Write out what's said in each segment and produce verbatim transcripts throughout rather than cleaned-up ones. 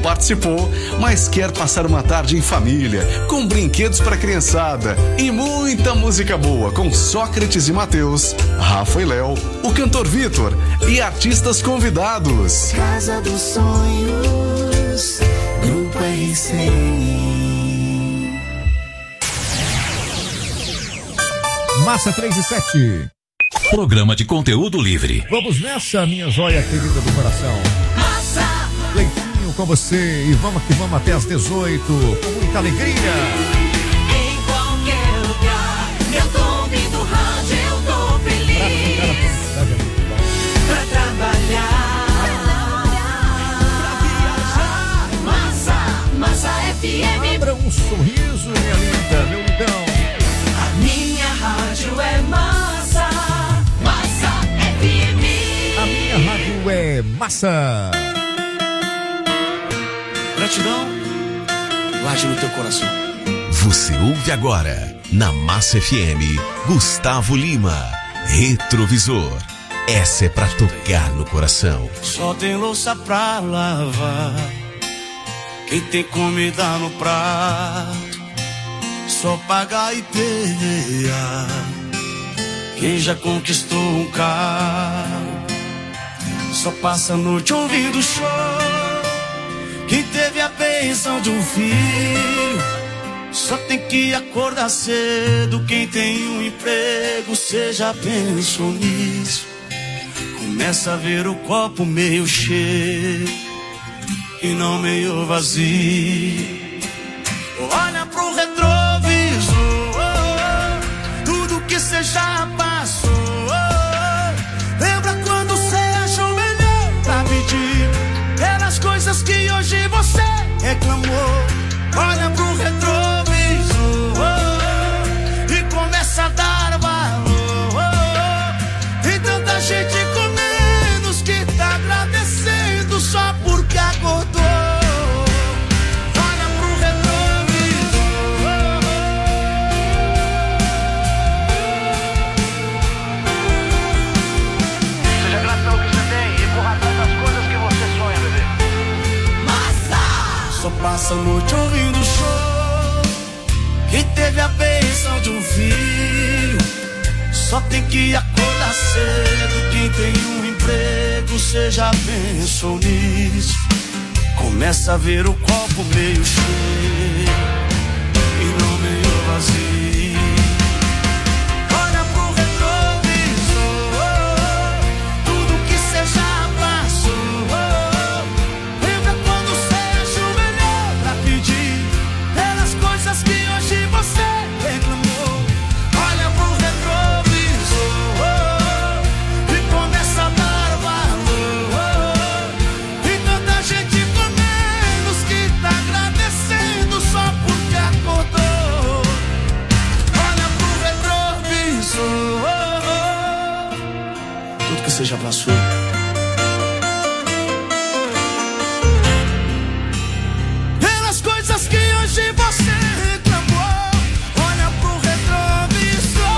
participou, mas quer passar uma tarde em família, com brinquedos para criançada e muita música boa com Sócrates e Mateus, Rafa e Léo, o cantor Vitor e artistas convidados. Casa dos Sonhos, Grupo R C N. Massa três e sete. Programa de conteúdo livre. Vamos nessa, minha joia querida do coração. Massa! Leitinho com você e vamos que vamos até às dezoito, com muita alegria. Em qualquer lugar, eu tô ouvindo rádio, eu tô feliz. Pra trabalhar, pra viajar. Massa, Massa F M. Abra um sorriso, minha linda, meu lindão. A minha rádio é Massa, Massa F M. A minha rádio é Massa. Gratidão, guarde no teu coração. Você ouve agora, na Massa F M, Gustavo Lima, Retrovisor. Essa é pra tocar no coração. Só tem louça pra lavar, quem tem comida no prato, só pagar e pegar. Quem já conquistou um carro, só passa a noite ouvindo show. Quem teve a bênção de um filho, só tem que acordar cedo. Quem tem um emprego, cê já pensou nisso? Começa a ver o copo meio cheio e não meio vazio. Olha pro retrovisor, tudo que cê já passou. Lembra quando cê achou melhor pra pedir pelas coisas que hoje você reclamou? Olha pro retrovisor e começa a dar valor. Tem tanta gente com menos que tá agradecendo só porque acordou. Olha pro retrovisor. Seja grato pelo que você tem e corra atrás das coisas que você sonha, bebê. Massa! Só passa a noite ouvindo show. Quem teve a bênção de um filho, só tem que acordar cedo. Quem tem um emprego, cê já pensou nisso? Começa a ver o copo meio cheio e não meio vazio. Olha pro retrovisor, tudo que cê já passou. Lembra quando cê achou melhor pra pedir pelas coisas que hoje você reclamou? Olha pro retrovisor e começa a dar valor. Tem tanta gente com menos que tá agradecendo só porque acordou. Olha pro retrovisor, tudo que você já passou. Pelas coisas que hoje você reclamou. Olha pro retrovisor.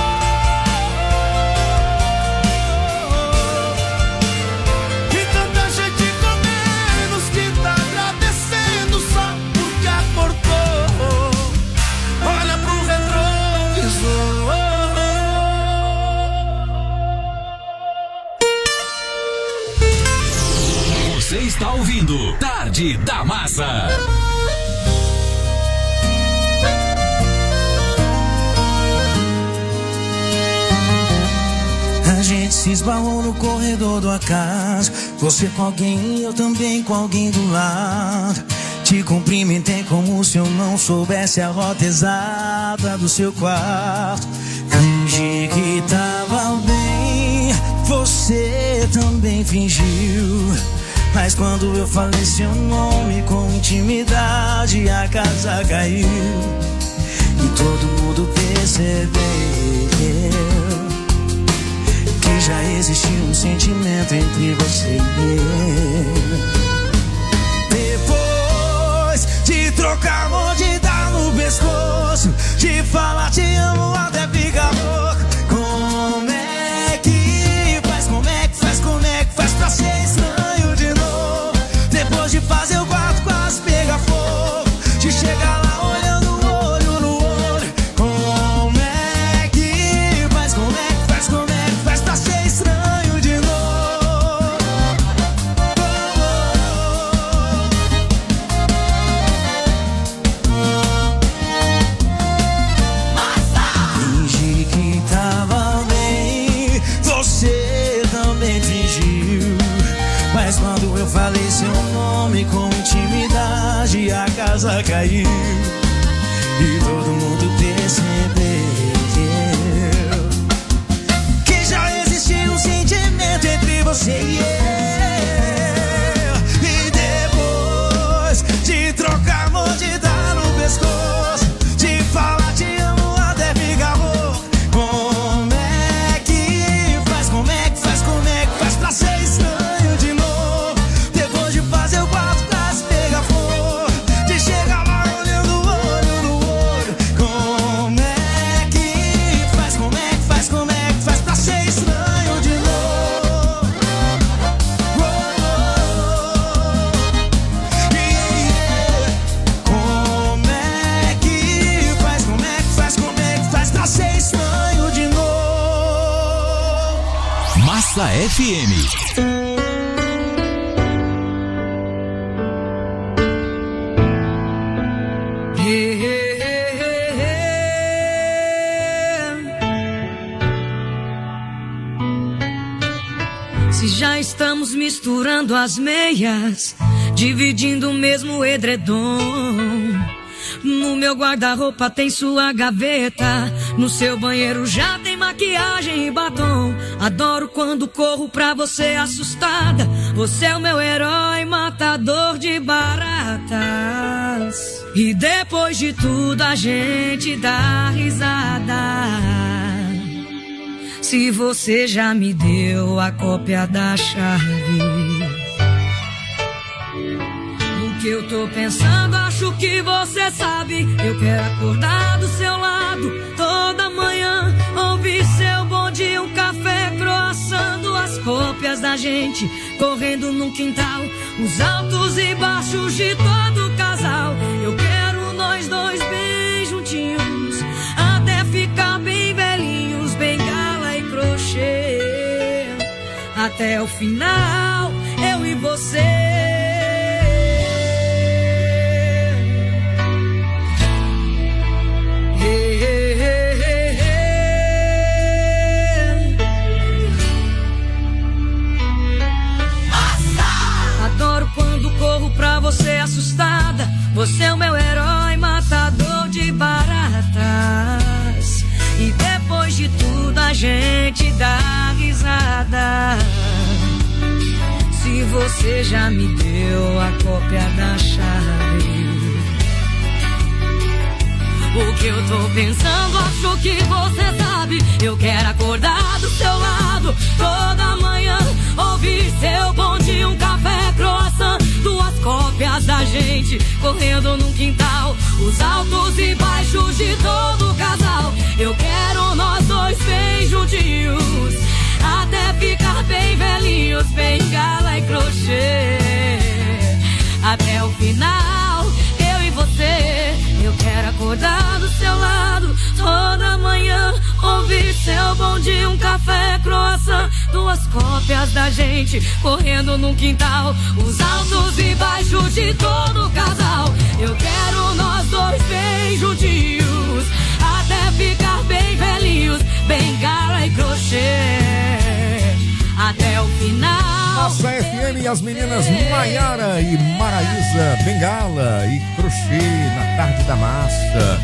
E tanta gente com menos que tá agradecendo só porque acordou. Olha pro retrovisor. Você está ouvindo Tarde da Massa. A gente se esbarrou no corredor do acaso. Você com alguém e eu também com alguém do lado. Te cumprimentei como se eu não soubesse a rota exata do seu quarto. Fingi que tava bem, você também fingiu. Mas quando eu falei seu nome com intimidade, a casa caiu e todo mundo percebeu que já existia um sentimento entre você e eu. Depois de trocar amor, de dar no pescoço, de falar te amo até ficar louco. Como é que faz, como é que faz, como é que faz pra ser estranho de novo? Depois de fazer o quarto com as casa caiu e todo mundo percebeu que já existia um sentimento entre você e eu. E depois de trocar mordida no pescoço, de falar te amo até ficar louco, como é que faz, como é que faz, como é que faz pra ser estranho de novo? Depois de fazer o quarto pra se pegar fogo, de chegar lá olhando olho no olho, como é que faz, como é que faz, como é que faz pra ser estranho de novo? Oh, oh, yeah. Como é que faz, como é que faz, como é que faz pra ser estranho de novo? Massa F M. Se já estamos misturando as meias, dividindo o mesmo edredom, no meu guarda-roupa tem sua gaveta, no seu banheiro já tem maquiagem e batom. Adoro quando corro pra você assustada, você é o meu herói matador de baratas. E depois de tudo a gente dá risada. Se você já me deu a cópia da chave, o que eu tô pensando acho que você sabe. Eu quero acordar do seu lado toda manhã, ouvir seu bom dia, um café, croissant, duas cópias da gente correndo no quintal, os altos e baixos de todo o casal. Eu quero nós dois bem juntinhos, até ficar bem velhinhos, bengala e crochê, até o final, eu e você. Corro pra você assustada, você é o meu herói matador de baratas. E depois de tudo a gente dá risada. Se você já me deu a cópia da chave, o que eu tô pensando acho que você sabe. Eu quero acordar do seu lado toda manhã, ouvir seu bom dia, um café, croissant, duas cópias da gente correndo no quintal, os altos e baixos de todo o casal. Eu quero nós dois bem juntinhos, até ficar bem velhinhos, bengala e crochê, até o final, eu e você. Eu quero acordar do seu lado toda manhã, ouvir seu bom dia, um café, croissant, duas cópias da gente correndo no quintal, os altos e baixos de todo o casal. Eu quero nós dois bem juntinhos, até ficar bem velhinhos, bengala e crochê, até o final. Massa F M e as meninas Maiara e Maraísa, bengala e crochê na tarde da massa.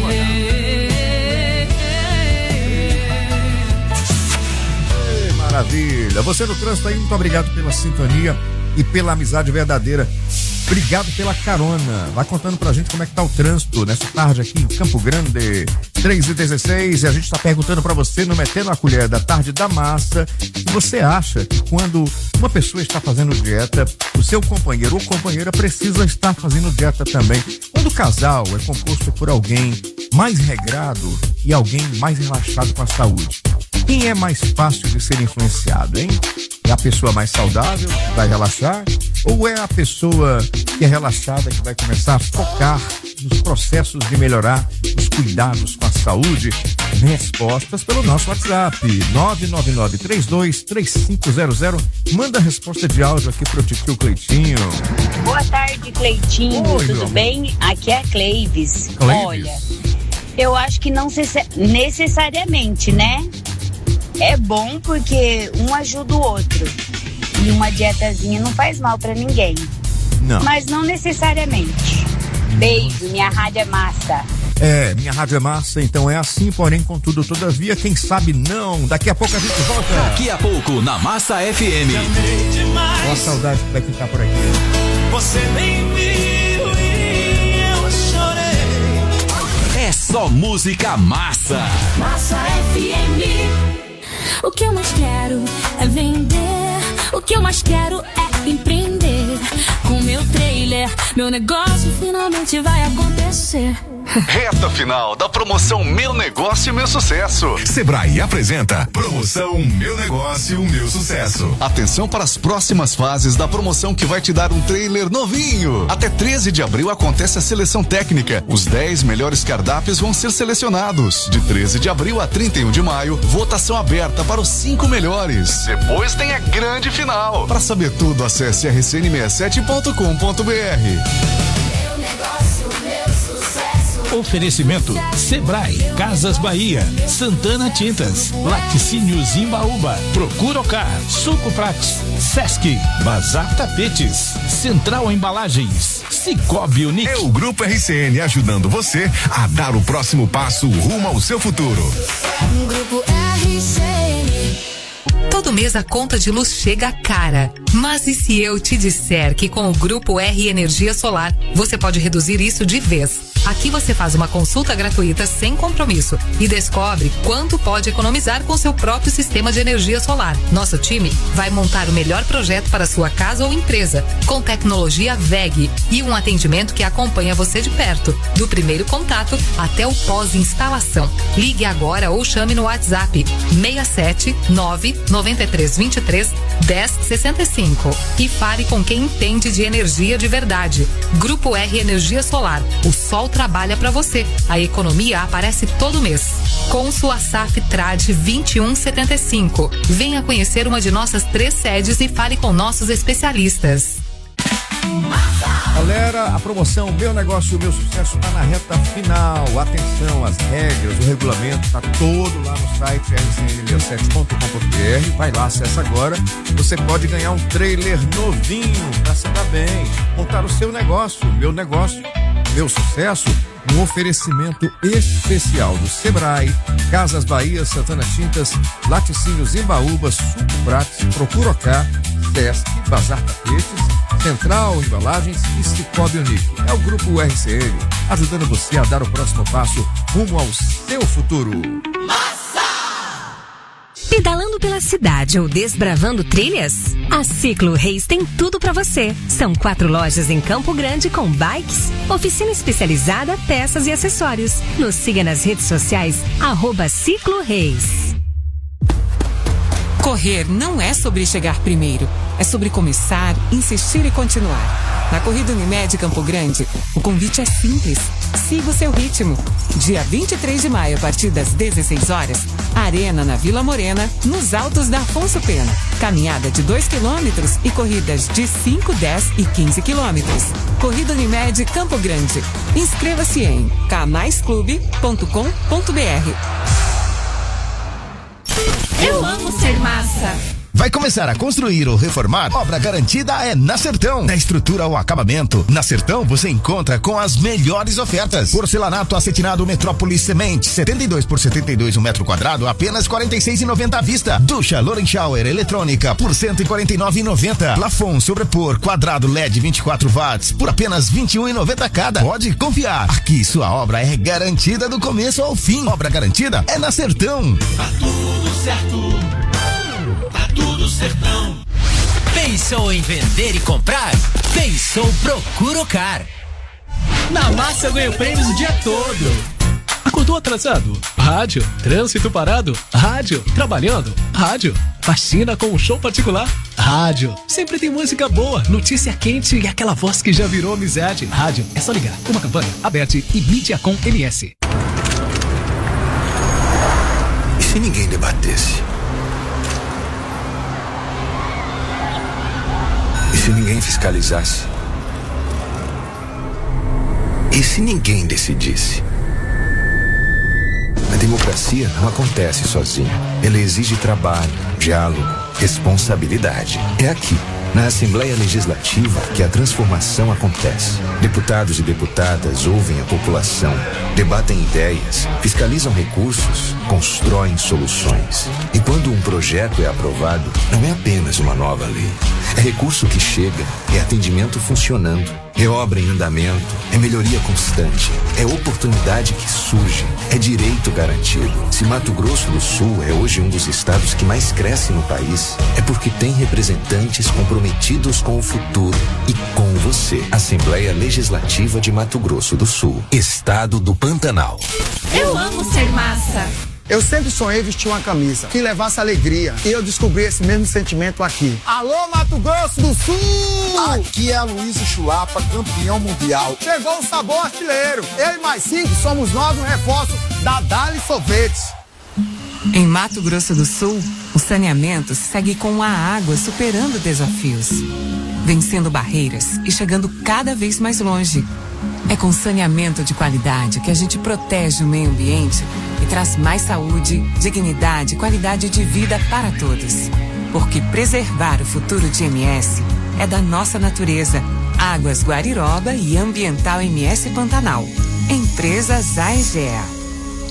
Ei, maravilha. Você no trânsito aí, muito obrigado pela sintonia e pela amizade verdadeira. Obrigado pela carona. Vai contando pra gente como é que tá o trânsito nessa tarde aqui em Campo Grande, três e dezesseis, e a gente tá perguntando pra você no Metendo a Colher da Tarde da Massa, se você acha que quando uma pessoa está fazendo dieta, o seu companheiro ou companheira precisa estar fazendo dieta também. Quando o casal é composto por alguém mais regrado e alguém mais relaxado com a saúde, quem é mais fácil de ser influenciado, hein? É a pessoa mais saudável que vai relaxar? Ou é a pessoa que é relaxada que vai começar a focar nos processos de melhorar os cuidados com a saúde? Respostas pelo nosso WhatsApp nove nove nove três dois três cinco zero zero. Manda a resposta de áudio aqui pro tio Cleitinho. Boa tarde, Cleitinho. Oi, tudo bem? Aqui é a Cleives. Cleives. Olha, eu acho que não necessariamente, né? É bom porque um ajuda o outro. E uma dietazinha não faz mal pra ninguém. Não. Mas não necessariamente. Beijo, minha rádio é massa. É, minha rádio é massa, então é assim, porém, contudo, todavia, quem sabe não. Daqui a pouco a gente volta. Daqui a pouco, na Massa F M. Olha a saudade que vai ficar por aqui. Você nem viu e eu chorei. É só música massa. Massa F M. O que eu mais quero é vender. O que eu mais quero é empreender. Com meu trailer, meu negócio finalmente vai acontecer. Reta final da promoção Meu Negócio, Meu Sucesso. Sebrae apresenta Promoção Meu Negócio, Meu Sucesso. Atenção para as próximas fases da promoção que vai te dar um trailer novinho. Até treze de abril acontece a seleção técnica. Os dez melhores cardápios vão ser selecionados. De treze de abril a trinta e um de maio, votação aberta para os cinco melhores. Depois tem a grande final. Para saber tudo, acesse r c n sessenta e sete ponto com ponto b r. Meu negócio, meu sucesso. Oferecimento Sebrae, Casas Bahia, Santana Tintas, Laticínios Imbaúba, Procuracar, Suco Prates, Sesc, Bazar Tapetes, Central Embalagens, Cicobi Unique. É o Grupo R C N ajudando você a dar o próximo passo rumo ao seu futuro. Grupo R C N. Todo mês a conta de luz chega cara. Mas e se eu te disser que com o Grupo R Energia Solar você pode reduzir isso de vez? Aqui você faz uma consulta gratuita sem compromisso e descobre quanto pode economizar com seu próprio sistema de energia solar. Nosso time vai montar o melhor projeto para sua casa ou empresa, com tecnologia V E G e um atendimento que acompanha você de perto, do primeiro contato até o pós-instalação. Ligue agora ou chame no WhatsApp seis sete nove nove três dois três um zero seis cinco e fale com quem entende de energia de verdade. Grupo R Energia Solar. O sol trabalha para você. A economia aparece todo mês. Com sua S A F Trade vinte e um setenta e cinco. Venha conhecer uma de nossas três sedes e fale com nossos especialistas. Galera, a promoção Meu Negócio, Meu Sucesso está na reta final. Atenção, as regras, o regulamento está todo lá no site r c n sessenta e sete ponto com ponto b r. Vai lá, acessa agora. Você pode ganhar um trailer novinho para se dar bem, montar o seu negócio, meu negócio, meu sucesso. Um oferecimento especial do Sebrae, Casas Bahia, Santana Tintas, Laticínios Imbaúba, Suco Prates, Procuracar, Sesc, Bazar Tapetes, Central Embalagens e Cicobi Unique. É o Grupo R C N, ajudando você a dar o próximo passo rumo ao seu futuro. Pedalando pela cidade ou desbravando trilhas? A Ciclo Reis tem tudo para você. São quatro lojas em Campo Grande com bikes, oficina especializada, peças e acessórios. Nos siga nas redes sociais, arroba Ciclo Reis. Correr não é sobre chegar primeiro, é sobre começar, insistir e continuar. Na Corrida Unimed Campo Grande, o convite é simples. Siga o seu ritmo. Dia vinte e três de maio, a partir das dezesseis horas, Arena na Vila Morena, nos Altos da Afonso Pena. Caminhada de dois quilômetros e corridas de cinco, dez e quinze quilômetros. Corrida Unimed Campo Grande. Inscreva-se em k mais clube ponto com ponto b r. Eu amo ser massa. Vai começar a construir ou reformar? Obra garantida é na Sertão. Da estrutura ao acabamento, na Sertão você encontra com as melhores ofertas. Porcelanato acetinado Metrópolis Cement, setenta e dois por setenta e dois um metro quadrado, apenas quarenta e seis reais e noventa centavos à vista. Ducha Loren Shower eletrônica por cento e quarenta e nove reais e noventa centavos. Plafon sobrepor quadrado L E D vinte e quatro watts por apenas vinte e um reais e noventa centavos cada. Pode confiar. Aqui sua obra é garantida do começo ao fim. Obra garantida é na Sertão. Tá tudo certo. Tá tudo Sertão. Pensou em vender e comprar? Pensou Procuracar. Na Massa eu ganho prêmios o dia todo. Acordou atrasado? Rádio. Trânsito parado? Rádio. Trabalhando? Rádio. Faxina com um show particular? Rádio. Sempre tem música boa, notícia quente e aquela voz que já virou amizade. Rádio. É só ligar. Uma campanha aberta e Mídiacom M S. E se ninguém debatesse? E se ninguém fiscalizasse? E se ninguém decidisse? A democracia não acontece sozinha. Ela exige trabalho, diálogo, responsabilidade. É aqui, Na Assembleia Legislativa que a transformação acontece. Deputados e deputadas ouvem a população, debatem ideias, fiscalizam recursos, constroem soluções. E quando um projeto é aprovado, não é apenas uma nova lei. É recurso que chega, é atendimento funcionando, é obra em andamento, é melhoria constante, é oportunidade que surge, é direito garantido. Se Mato Grosso do Sul é hoje um dos estados que mais cresce no país, é porque tem representantes comprometidos com o futuro e com você. Assembleia Legislativa de Mato Grosso do Sul, Estado do Pantanal. Eu amo ser massa. Eu sempre sonhei vestir uma camisa que levasse alegria. E eu descobri esse mesmo sentimento aqui. Alô, Mato Grosso do Sul! Aqui é a Luísa Chulapa, campeão mundial. Chegou o sabor artilheiro. Eu e mais cinco somos nós no reforço da Dali Sorvetes. Em Mato Grosso do Sul, o saneamento segue com a água superando desafios, vencendo barreiras e chegando cada vez mais longe. É com saneamento de qualidade que a gente protege o meio ambiente e traz mais saúde, dignidade e qualidade de vida para todos. Porque preservar o futuro de M S é da nossa natureza. Águas Guariroba e Ambiental M S Pantanal. Empresas A E G E A.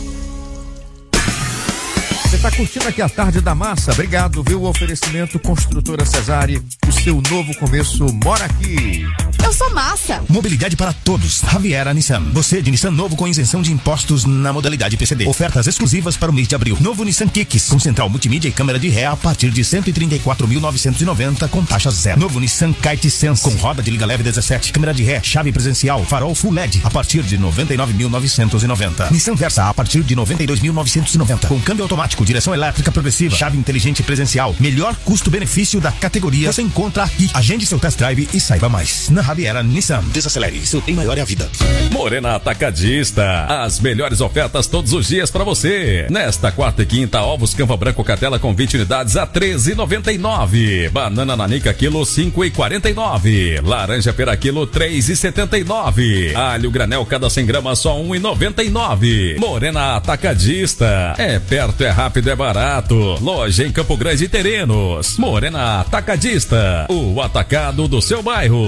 Você está curtindo aqui a Tarde da Massa? Obrigado, viu? O oferecimento Construtora Cesare, o seu novo começo mora aqui. Eu sou massa. Mobilidade para todos. Raviera Nissan. Você de Nissan novo com isenção de impostos na modalidade P C D. Ofertas exclusivas para o mês de abril. Novo Nissan Kicks com central multimídia e câmera de ré a partir de cento e trinta e quatro mil novecentos e noventa com taxa zero. Novo Nissan Kite Sense com roda de liga leve dezessete, câmera de ré, chave presencial, farol Full L E D a partir de noventa e nove mil novecentos e noventa. Nissan Versa a partir de noventa e dois mil novecentos e noventa com câmbio automático, direção elétrica progressiva, chave inteligente presencial, melhor custo-benefício da categoria. Você encontra aqui. Agende seu test drive e saiba mais. Na Raviera Nissan. Desacelere, seu tem maior é a vida. Morena Atacadista. As melhores ofertas todos os dias para você. Nesta quarta e quinta, ovos Campa Branco Catela com vinte unidades a treze e noventa e nove. Banana Nanica quilo cinco e quarenta e nove. Laranja pera quilo três e setenta e nove. Alho granel cada cem gramas só um e noventa e nove. Morena Atacadista. É perto, é rápido, é barato. Loja em Campo Grande e Terenos. Morena Atacadista. O atacado do seu bairro.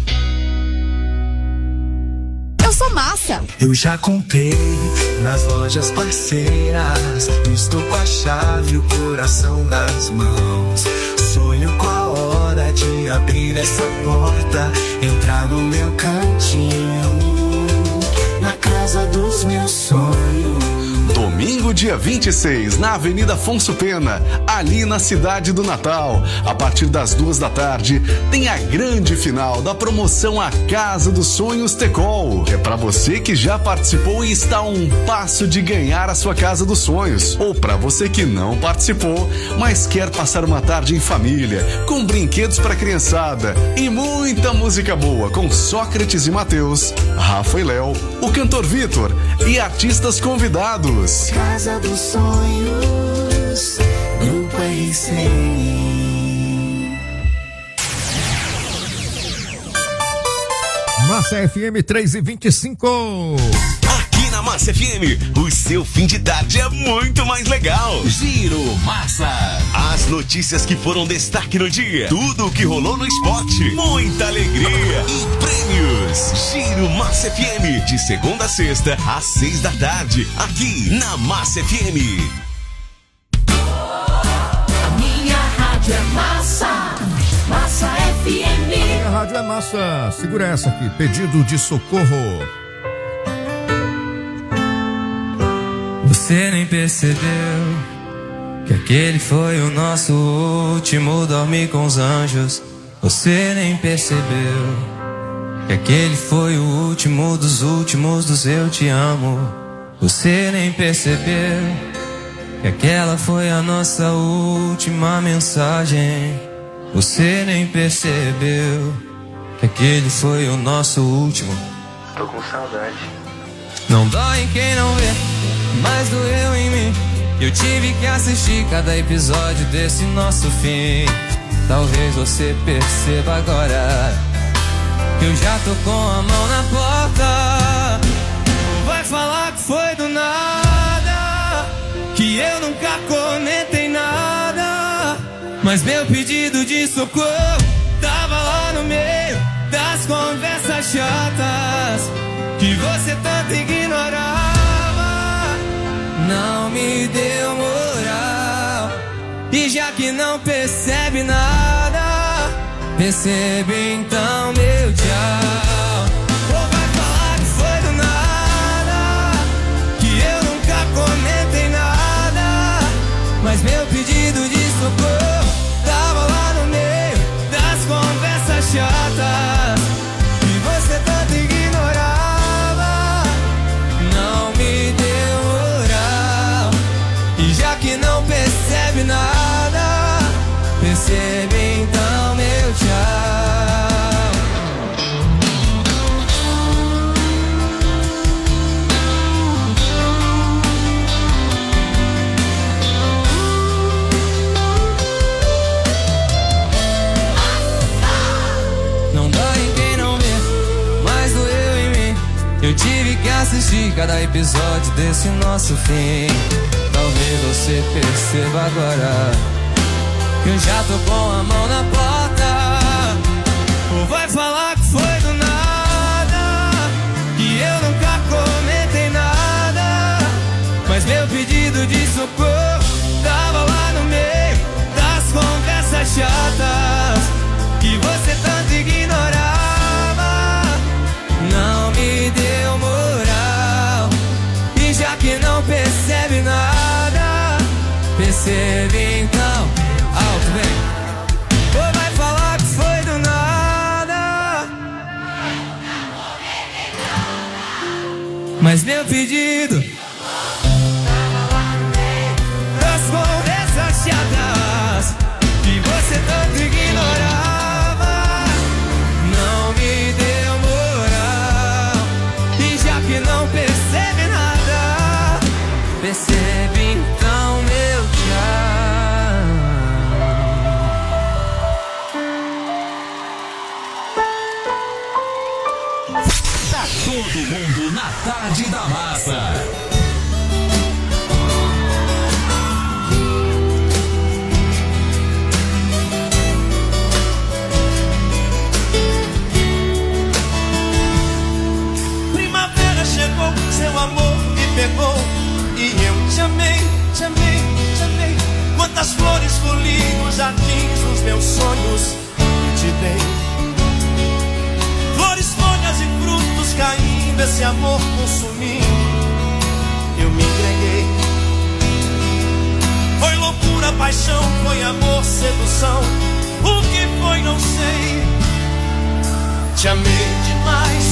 Eu sou massa. Eu já comprei nas lojas parceiras. Estou com a chave e o coração nas mãos. Sonho com a hora de abrir essa porta, entrar no meu cantinho, na casa dos meus sonhos. Domingo, dia vinte e seis, na Avenida Afonso Pena, ali na cidade do Natal. A partir das duas da tarde, tem a grande final da promoção A Casa dos Sonhos Tecol. É para você que já participou e está a um passo de ganhar a sua Casa dos Sonhos. Ou para você que não participou, mas quer passar uma tarde em família, com brinquedos para criançada e muita música boa com Sócrates e Matheus, Rafa e Léo, o cantor Vitor e artistas convidados. Casa dos Sonhos, Grupo R C I. Massa F M três e vinte e cinco. Aqui na Massa F M, o seu fim de tarde é muito mais legal. Giro Massa. As notícias que foram destaque no dia. Tudo o que rolou no esporte. Muita alegria e prêmios. Giro Massa F M. De segunda a sexta, às seis da tarde. Aqui na Massa F M. A minha rádio é massa. Massa F M. A rádio é massa. Segura essa aqui. Pedido de socorro. Você nem percebeu que aquele foi o nosso último dormir com os anjos. Você nem percebeu que aquele foi o último dos últimos dos eu te amo. Você nem percebeu que aquela foi a nossa última mensagem. Você nem percebeu que aquele foi o nosso último. Tô com saudade. Não dói em quem não vê, mas doeu em mim. Eu tive que assistir cada episódio desse nosso fim. Talvez você perceba agora que eu já tô com a mão na porta. Vai falar que foi do nada, que eu nunca comentei nada, mas meu pedido de socorro tá conversas chatas que você tanto ignorava. Não me deu moral. E já que não percebe nada, percebe então meu tchau. Ou vai falar que foi do nada, que eu nunca comentei nada, mas meu pedido de socorro tava lá no meio das conversas chatas que você tanto ignorava. Não me deu moral. E já que não percebe nada, percebe então meu tchau. Não dói em quem não vê, mas doeu em mim. Eu tive que assistir cada episódio desse nosso fim. Talvez você perceba agora que eu já tô com a mão na porta. Ou vai falar que foi do nada, que eu nunca comentei nada, mas meu pedido de socorro tava lá no meio das conversas chatas que você tanto ignorava. Não me deu moral. E já que não percebe nada, percebe então. Alto, vem. Ou vai falar que foi do nada, mas meu pedido das conversas chatas que você tanto ignorava. Não me deu moral. E já que não percebe nada, percebe então meu tchau. Tá todo mundo na Tarde da Massa. Primavera chegou, seu amor me pegou e eu te amei, te amei, te amei. Quantas flores colhi nos jardins dos meus sonhos e te dei. Flores, folhas e frutos caindo, esse amor consumindo, eu me entreguei. Foi loucura, paixão, foi amor, sedução, o que foi não sei. Te amei demais,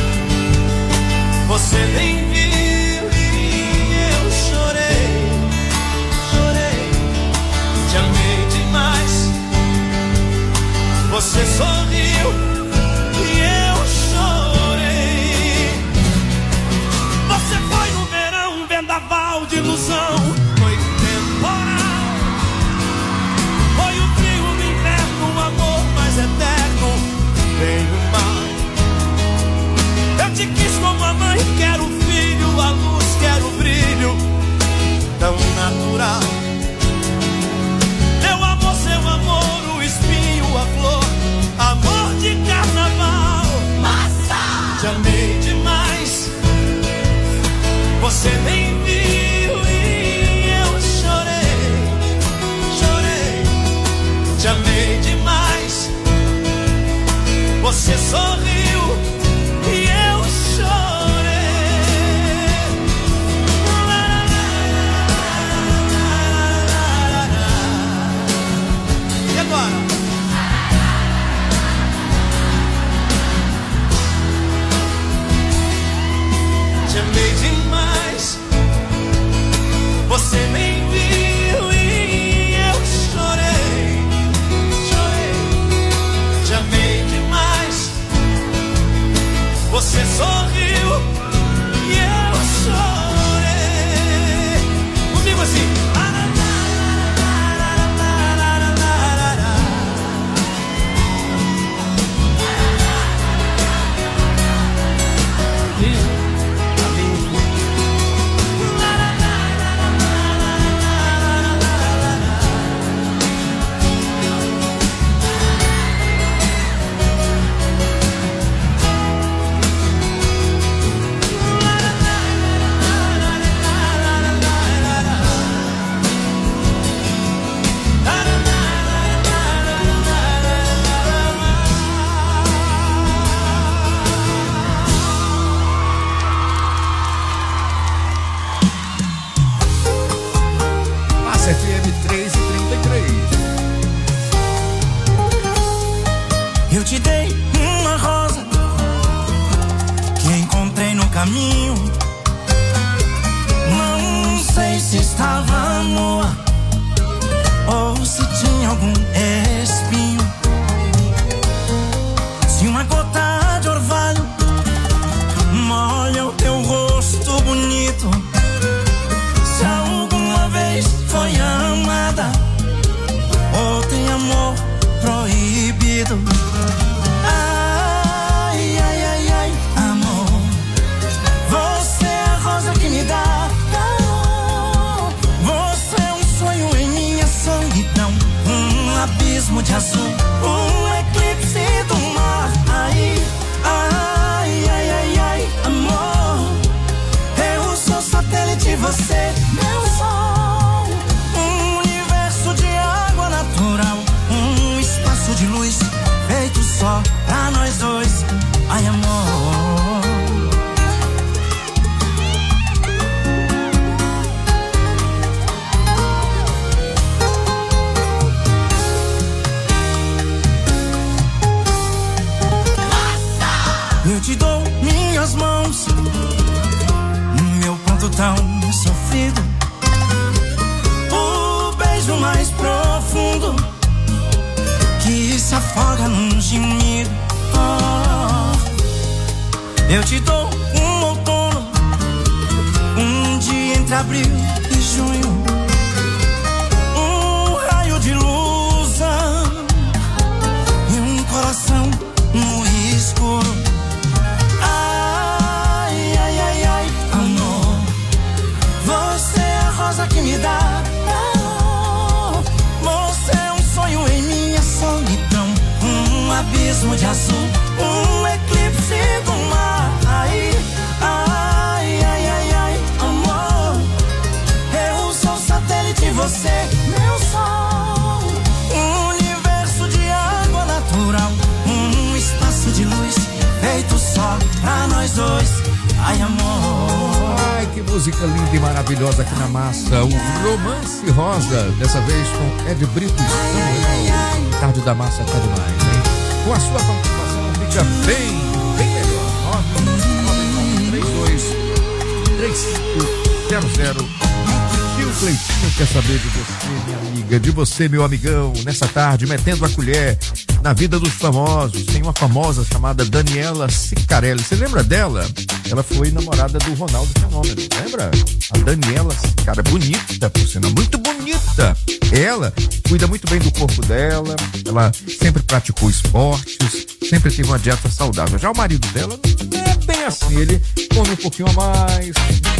você nem viu e eu chorei, chorei. Te amei demais, você sorriu e eu chorei. Você foi no verão, um vendaval de ilusão, foi temporal. Foi o frio do inverno, um amor mais eterno, veio mal. Eu te quis como a mãe quer o filho, a luz quer o brilho, tão natural. Meu amor, seu amor, o espinho, a flor, amor de carnaval. Massa! Te amei demais, você nem viu e eu chorei, chorei. Te amei demais, você sorriu e eu chorei. E agora? Te amei demais, caminho. Não sei se estava nua ou se tinha algum espinho. Se uma gota de orvalho molha o teu rosto bonito, se alguma vez foi amada ou tem amor proibido. Ai, ai, ai, ai, amor, você é a rosa que me dá calor. Você é um sonho em minha solidão, um abismo de azul, um eclipse do mar. Ai, ai, ai, ai, ai, amor, eu sou satélite, você meu sol. Um universo de água natural, um espaço de luz feito só pra nós dois. Ai, amor, eu te dou minhas mãos, meu ponto tão sofrido, o beijo mais profundo que se afoga num gemido. Oh, eu te dou um outono, um dia entre abril e junho, um raio de luz e um coração no escuro. Ai, ai, ai, ai, amor, você é a rosa que me dá calor. Você é um sonho em minha solidão, um abismo de azul, um eclipse do mar. Ai, ai, ai, ai, ai, amor, eu sou satélite, você meu sol. Um universo de água natural, um espaço de luz feito só pra nós dois. Ai, amor. Ai, que música linda e maravilhosa aqui na massa. O Romance Rosa, dessa vez com Ed Brito e Samuel. Tarde da Massa tá demais, hein? Com a sua participação fica bem, bem melhor. nove nove três dois três cinco zero zero. Tio Cleitinho quer saber de você, minha amiga, de você, meu amigão, nessa tarde, metendo a colher na vida dos famosos. Tem uma famosa chamada Daniela Sicarelli. Você lembra dela? Ela foi namorada do Ronaldo Fenômeno, lembra? A Daniela Sicarelli, bonita, por sinal, muito bonita. Ela cuida muito bem do corpo dela, ela sempre praticou esportes, sempre teve uma dieta saudável. Já o marido dela não é bem assim, ele come um pouquinho a mais.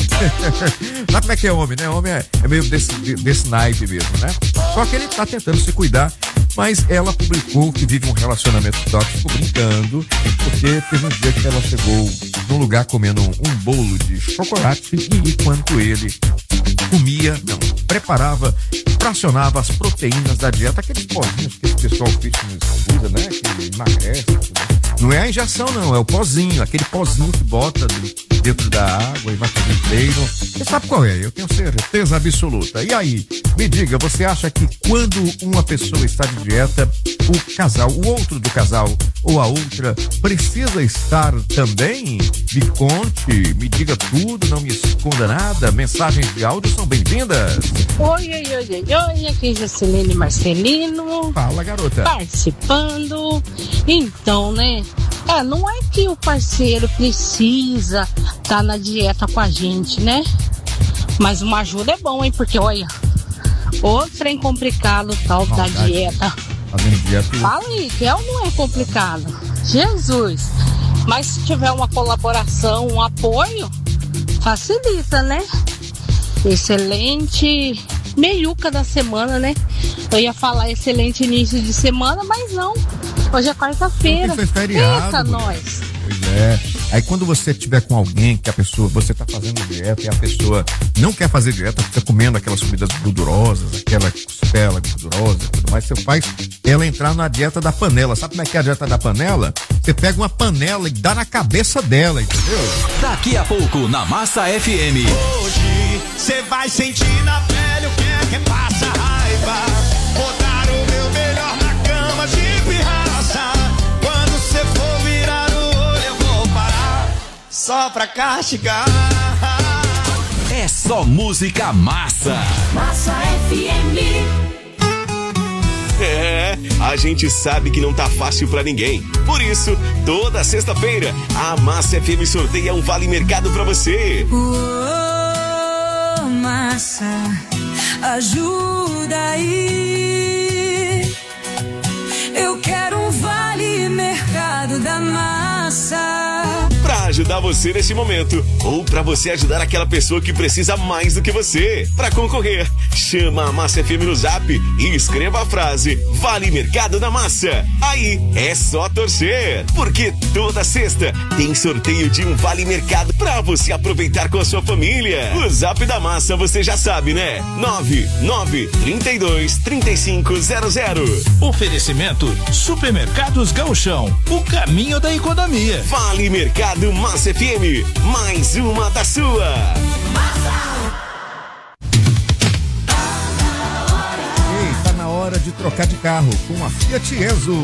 Sabe como é que é homem, né? Homem é, é meio desse, desse naipe mesmo, né? Só que ele tá tentando se cuidar, mas ela publicou que vive um relacionamento tóxico brincando, porque teve um dia que ela chegou num lugar comendo um, um bolo de chocolate e enquanto ele comia, não, preparava, fracionava as proteínas da dieta, aqueles pozinhos que esse pessoal fitness usa, né? Que emagrece, né? Não é a injeção, não, é o pozinho, aquele pozinho que bota dentro da água e vai fazer treino. Você sabe qual é? Eu tenho certeza absoluta. E aí, me diga, você acha que quando uma pessoa está de dieta, o casal, o outro do casal ou a outra precisa estar também? Me conte, me diga tudo, não me esconda nada. Mensagens de áudio são bem-vindas. Oi, oi, oi, oi, oi, aqui é Jacilene Marcelino. Fala, garota. Participando. Então, né? É, não é que o parceiro precisa estar tá na dieta com a gente, né? Mas uma ajuda é bom, hein? Porque, olha, o trem complicado tal da dieta. Fazendo dieta. Fala aí, que é ou não é complicado? Jesus! Mas se tiver uma colaboração, um apoio, facilita, né? Excelente meiuca da semana, né? Eu ia falar excelente início de semana, mas não. Hoje é quarta-feira. Foi feriado. Eita, nós. Pois é. Aí quando você estiver com alguém que a pessoa, você tá fazendo dieta e a pessoa não quer fazer dieta, fica comendo aquelas comidas gordurosas, aquela costela gordurosa e tudo mais, você faz ela entrar na dieta da panela. Sabe como é que é a dieta da panela? Você pega uma panela e dá na cabeça dela, entendeu? Daqui a pouco, na Massa F M. Hoje, você vai sentir na pele o que é que passa raiva. Vou dar o meu melhor na cama de pirraça. Quando você for virar o olho, eu vou parar. só pra castigar. É só música massa. Massa F M. É, a gente sabe que não tá fácil pra ninguém. Por isso, toda sexta-feira, a Massa F M sorteia um vale mercado pra você. Oh, massa, ajuda aí. Eu quero um vale mercado da massa. Pra ajudar você nesse momento, ou pra você ajudar aquela pessoa que precisa mais do que você. Pra concorrer, chama a Massa F M no Zap e escreva a frase Vale Mercado da Massa. Aí é só torcer, porque toda sexta tem sorteio de um Vale Mercado pra você aproveitar com a sua família. O Zap da Massa você já sabe, né? nove nove três dois, três cinco zero zero. Oferecimento Supermercados Gauchão, o caminho da economia. Vale Mercado Massa F M, mais uma da sua. Ei, tá na hora de trocar de carro com a Fiat Enzo.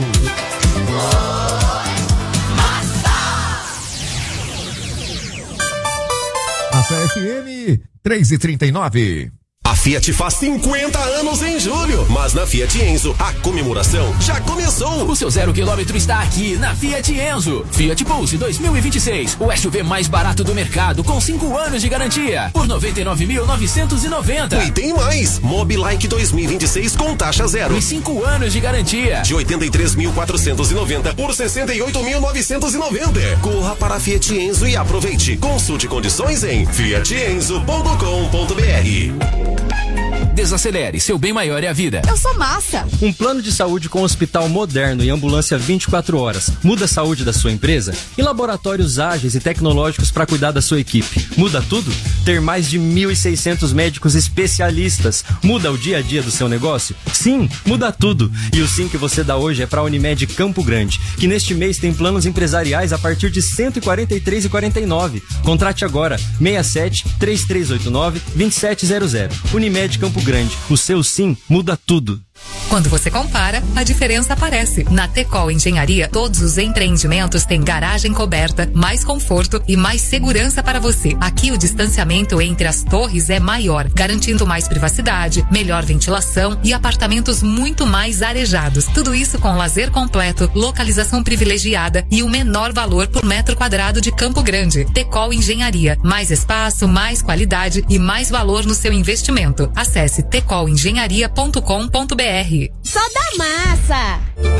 Massa F M três e trinta e nove. A Fiat faz cinquenta anos em julho, mas na Fiat Enzo a comemoração já começou. O seu zero quilômetro está aqui na Fiat Enzo. Fiat Pulse dois mil e vinte e seis, o S U V mais barato do mercado com cinco anos de garantia por noventa e nove mil novecentos e noventa. E tem mais, Mobilike dois mil e vinte e seis com taxa zero e cinco anos de garantia de oitenta e três mil quatrocentos e noventa por sessenta e oito mil novecentos e noventa. Corra para a Fiat Enzo e aproveite. Consulte condições em fiat enzo ponto com ponto b r. Desacelere, seu bem maior é a vida. Eu sou Massa. Um plano de saúde com hospital moderno e ambulância vinte e quatro horas. Muda a saúde da sua empresa? E laboratórios ágeis e tecnológicos para cuidar da sua equipe. Muda tudo? Ter mais de mil e seiscentos médicos especialistas. Muda o dia a dia do seu negócio? Sim, muda tudo. E o sim que você dá hoje é para a Unimed Campo Grande, que neste mês tem planos empresariais a partir de cento e quarenta e três reais e quarenta e nove centavos. Contrate agora seis sete, três três oito nove, dois sete zero zero. Unimed Campo Grande, o seu sim muda tudo. Quando você compara, a diferença aparece. Na Tecol Engenharia, todos os empreendimentos têm garagem coberta, mais conforto e mais segurança para você. Aqui o distanciamento entre as torres é maior, garantindo mais privacidade, melhor ventilação e apartamentos muito mais arejados. Tudo isso com lazer completo, localização privilegiada e o menor valor por metro quadrado de Campo Grande. Tecol Engenharia, mais espaço, mais qualidade e mais valor no seu investimento. Acesse tecol engenharia ponto com ponto b r. Só da massa.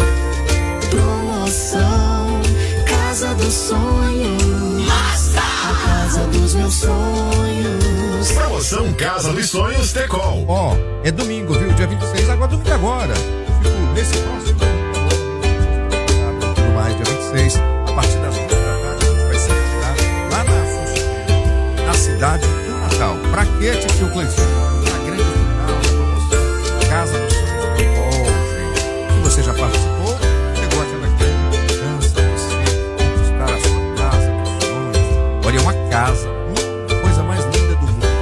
Promoção Casa dos Sonhos. Massa. A casa dos meus sonhos. Promoção Casa dos Sonhos Tecol. Ó, oh, é domingo, viu? Dia vinte e seis, agora domingo agora. Fico nesse próximo no mais, dia vinte e seis, a partir das duas da tarde, a gente vai se encontrar lá na Afonso, na cidade do Natal. Pra quê, tio Cleiton? Na grande final da promoção Casa dos Sonhos. Você já participou? Você gosta daquela chance de você conquistar a sua casa dos sonhos? Olha, é uma casa, uma coisa mais linda do mundo.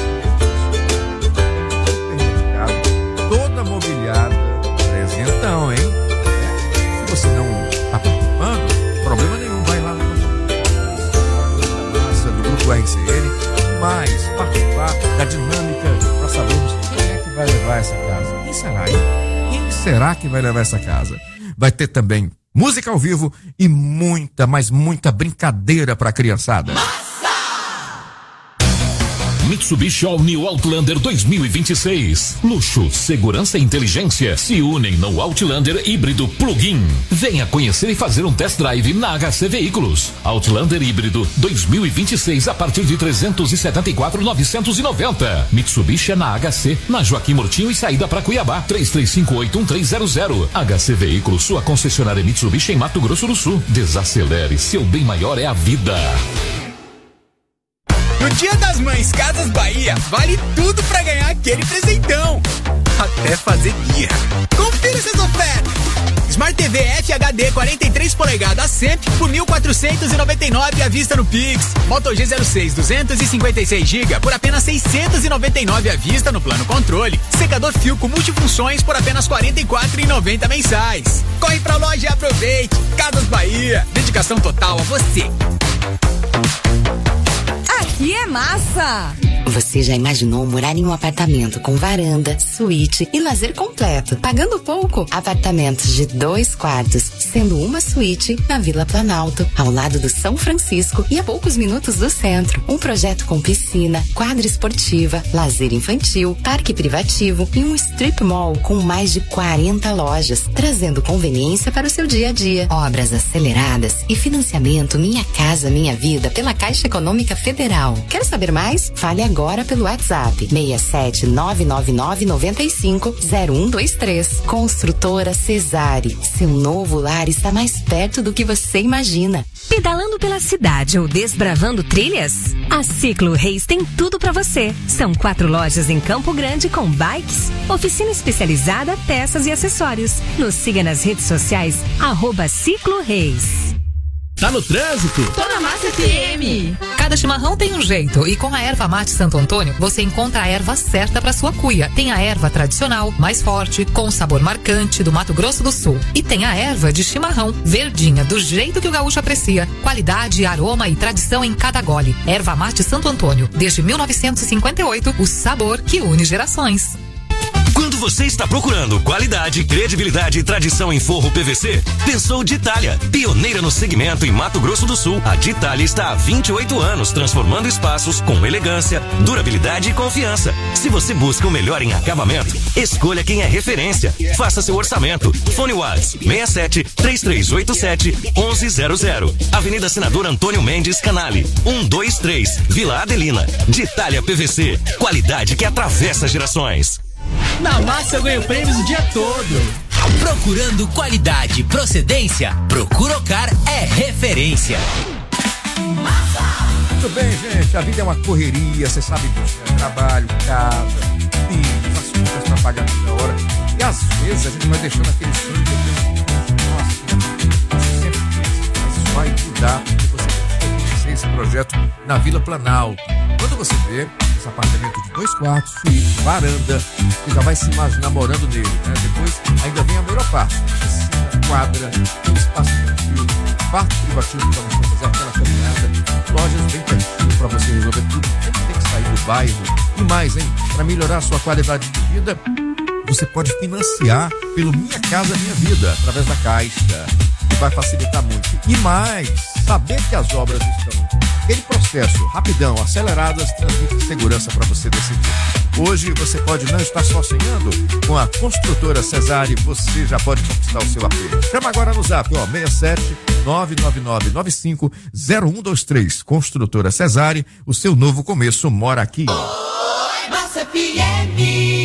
Supermercado, toda mobiliada, presentão, hein? É. Se você não está participando, problema nenhum, vai lá no da massa, do grupo R C N, mas participar da dinâmica para sabermos quem é que vai levar essa casa. Quem será, hein? Quem será que vai levar essa casa? Vai ter também música ao vivo e muita, mas muita brincadeira pra criançada. Mitsubishi All New Outlander dois mil e vinte e seis. Luxo, segurança e inteligência se unem no Outlander híbrido plug-in. Venha conhecer e fazer um test drive na H C Veículos. Outlander híbrido dois mil e vinte e seis a partir de trezentos e setenta e quatro mil novecentos e noventa. Mitsubishi é na H C, na Joaquim Murtinho e saída para Cuiabá. três três cinco oito um três zero zero. H C Veículos, sua concessionária Mitsubishi em Mato Grosso do Sul. Desacelere, seu bem maior é a vida. No Dia das Mães Casas Bahia, vale tudo pra ganhar aquele presentão. Até fazer birra. Confira essas ofertas. Smart T V F H D quarenta e três polegadas sempre por mil quatrocentos e noventa e nove à vista no Pix. Moto G zero seis duzentos e cinquenta e seis gigas por apenas seiscentos e noventa e nove à vista no plano controle. Secador Filco multifunções por apenas quarenta e quatro reais e noventa mensais. Corre pra loja e aproveite. Casas Bahia, dedicação total a você. massa! Você já imaginou morar em um apartamento com varanda, suíte e lazer completo, pagando pouco? Apartamentos de dois quartos, sendo uma suíte na Vila Planalto, ao lado do São Francisco e a poucos minutos do centro. Um projeto com piscina, quadra esportiva, lazer infantil, parque privativo e um strip mall com mais de quarenta lojas, trazendo conveniência para o seu dia a dia. Obras aceleradas e financiamento Minha Casa Minha Vida pela Caixa Econômica Federal. Quer saber mais? Fale agora. Agora pelo WhatsApp seis sete nove nove nove nove cinco zero um dois três. Construtora Cesare. Seu novo lar está mais perto do que você imagina. Pedalando pela cidade ou desbravando trilhas? A Ciclo Reis tem tudo para você. São quatro lojas em Campo Grande com bikes, oficina especializada, peças e acessórios. Nos siga nas redes sociais, arroba Ciclo Reis. Tá no trânsito? Tô na Massa F M. Cada chimarrão tem um jeito e com a erva mate Santo Antônio você encontra a erva certa para sua cuia. Tem a erva tradicional, mais forte, com sabor marcante do Mato Grosso do Sul. E tem a erva de chimarrão, verdinha, do jeito que o gaúcho aprecia. Qualidade, aroma e tradição em cada gole. Erva mate Santo Antônio, desde mil novecentos e cinquenta e oito, o sabor que une gerações. Quando você está procurando qualidade, credibilidade e tradição em forro P V C, pensou Ditália. Pioneira no segmento em Mato Grosso do Sul, a Ditália está há vinte e oito anos transformando espaços com elegância, durabilidade e confiança. Se você busca o melhor em acabamento, escolha quem é referência. Faça seu orçamento. Fone Whats seis sete três três oito sete um um zero zero. Avenida Senador Antônio Mendes Canale, um dois três, Vila Adelina. Ditália P V C, qualidade que atravessa gerações. Na Massa eu ganho prêmios o dia todo. Procurando qualidade e procedência? Procuracar é referência. Muito bem, gente. A vida é uma correria, você sabe disso. É trabalho, casa, filhos, as contas pra pagar na hora. E às vezes a gente vai deixando aquele sonho de nossa, você sempre pensa, mas vai mudar porque você tem que conhecer esse projeto na Vila Planalto. Quando você vê esse apartamento de dois quartos, suíte, varanda, você já vai se imaginar morando nele, né? Depois ainda vem a melhor parte, piscina, quadra, espaço infantil, parque privativo para você fazer aquela caminhada, lojas bem pertinho para você resolver tudo, sempre tem que sair do bairro. E mais, hein? Para melhorar a sua qualidade de vida, você pode financiar pelo Minha Casa Minha Vida, através da Caixa, que vai facilitar muito. E mais, saber que as obras estão aquele processo, rapidão, aceleradas, transmite segurança para você decidir. Hoje você pode não estar só sonhando, com a construtora Cesare você já pode conquistar o seu apelo. Chama agora no zap, ó, seis sete nove nove nove nove cinco zero um dois três. Construtora Cesare, o seu novo começo mora aqui. Oi, Massa F M.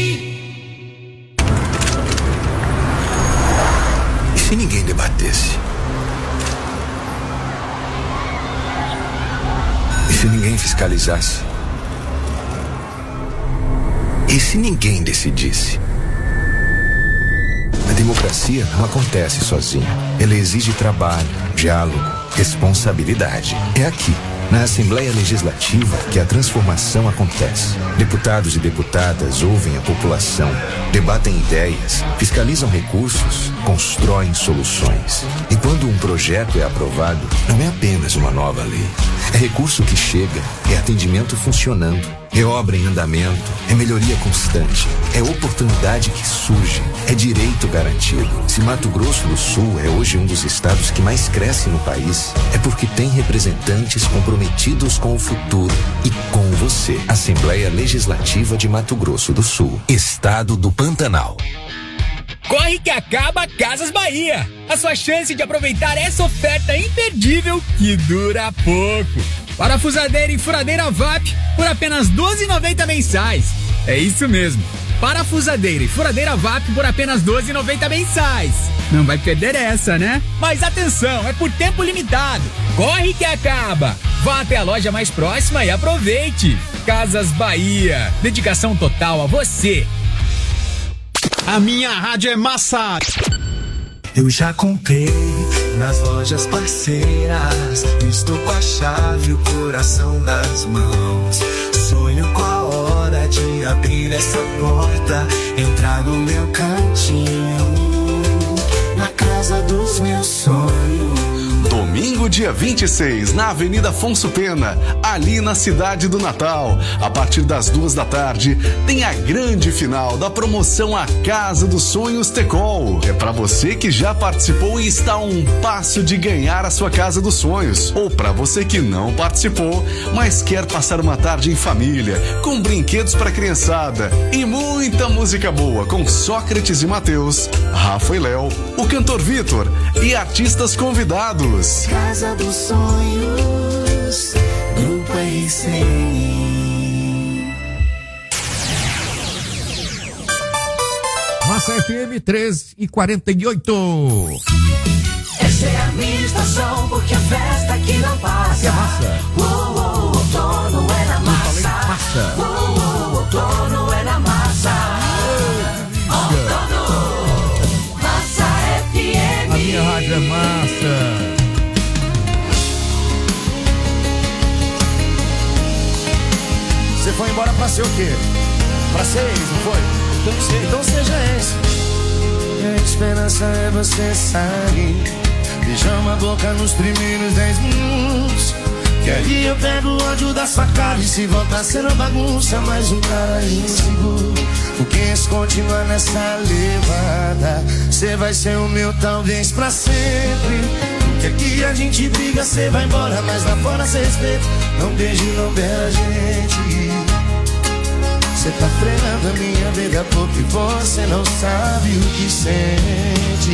E se ninguém debatesse? E se ninguém fiscalizasse? E se ninguém decidisse? A democracia não acontece sozinha. Ela exige trabalho, diálogo, responsabilidade. É aqui, na Assembleia Legislativa, que a transformação acontece. Deputados e deputadas ouvem a população, debatem ideias, fiscalizam recursos, constroem soluções. E quando um projeto é aprovado, não é apenas uma nova lei. É recurso que chega, é atendimento funcionando, é obra em andamento, é melhoria constante, é oportunidade que surge, é direito garantido. Se Mato Grosso do Sul é hoje um dos estados que mais cresce no país, é porque tem representantes comprometidos com o futuro e com você. Assembleia Legislativa de Mato Grosso do Sul, Estado do Pantanal. Corre que acaba Casas Bahia. A sua chance de aproveitar essa oferta imperdível que dura pouco. Parafusadeira e furadeira V A P por apenas doze reais e noventa centavos mensais. É isso mesmo. Parafusadeira e furadeira V A P por apenas doze reais e noventa centavos mensais. Não vai perder essa, né? Mas atenção, é por tempo limitado. Corre que acaba. Vá até a loja mais próxima e aproveite. Casas Bahia. Dedicação total a você. A minha rádio é massa. Eu já comprei nas lojas parceiras. Estou com a chave, o coração nas mãos. Sonho com a hora de abrir essa porta, entrar no meu cantinho, na casa dos meus sonhos. Domingo, dia vinte e seis, na Avenida Afonso Pena, ali na cidade do Natal. A partir das duas da tarde, tem a grande final da promoção A Casa dos Sonhos Tecol. É para você que já participou e está a um passo de ganhar a sua casa dos sonhos. Ou para você que não participou, mas quer passar uma tarde em família, com brinquedos para criançada e muita música boa com Sócrates e Matheus, Rafa e Léo, o cantor Vitor e artistas convidados. Casa dos Sonhos, Grupo R C N. Massa F M três e quarenta e oito. Essa é a minha estação, porque a festa aqui não passa. É massa. Oh, oh, outono é na massa. Massa. Oh, oh, outono é na massa. Outono, Massa F M. A minha rádio é massa. Você foi embora pra ser o quê? Pra ser ex, não foi? Então, se, então seja ex. E a esperança é você sair. Beijamos a boca nos primeiros dez minutos. Que aí eu pego o ódio da sua cara. E se voltar ser uma bagunça, mais um cara inseguro. Porque se continuar nessa levada, cê vai ser o meu talvez pra sempre. Porque aqui a gente briga, cê vai embora, mas lá fora cê respeita. Não beijo, não beija a gente. Cê tá frenando a minha vida porque você não sabe o que sente.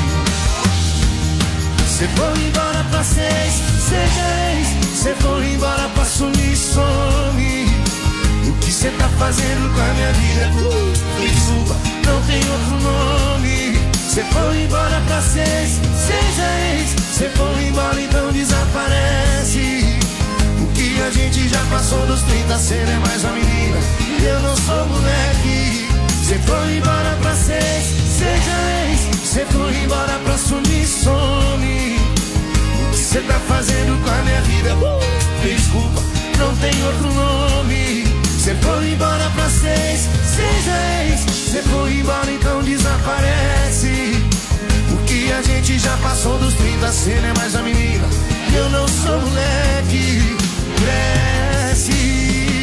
Cê foi embora pra seis, seja ex. Cê foi embora pra sumir, some. O que cê tá fazendo com a minha vida? Uh, desculpa, não tem outro nome. Cê foi embora pra seis, seja ex. Cê foi embora, então desaparece. O que a gente já passou dos trinta, cê não é mais uma menina. Eu não sou moleque. Cê foi embora pra seis, seja ex. Cê foi embora pra sumir, some. O que cê tá fazendo com a minha vida? Uh, desculpa, não tem outro nome. Cê foi embora pra seis, seja ex. Cê foi embora, então desaparece. Porque a gente já passou dos trinta, cê não é mais a menina. Eu não sou moleque. Cresce.